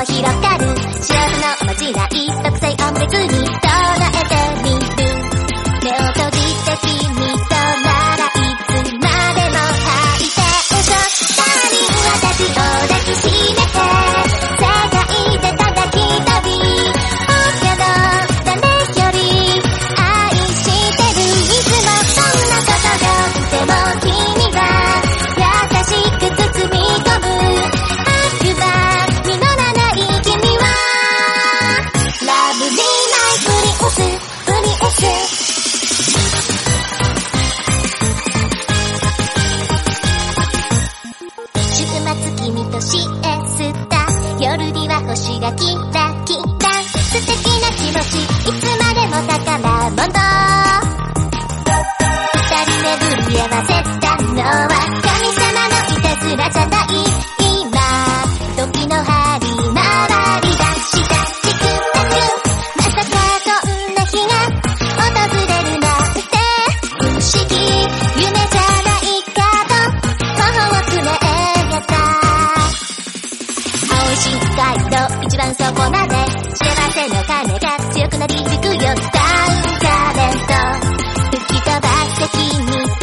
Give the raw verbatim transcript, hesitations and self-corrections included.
広がる幸せのおまじない特性オムレツに唱えてみる。目を閉じて君とならいつまでもハイテンション。さらに私を抱きしめて世界でただ一人他の誰より愛してる。いつもそんなことがあっても君は優しく包み込む。悪は実らない君はラブリーマイプリンスプリンス。週末君とシエスタ夜には星がキラキラ素敵な気持ちいつまでも宝物。二人巡り合わせたのは神様のいたずらじゃない。今時の針回り出したチクタク。まさかこんな日が訪れるなんて不思議夢じゃないかと途方くれやった。青い深海の一番底まで幸せの鐘が強くなりゆくよ。ダウンカレント吹き飛ばして君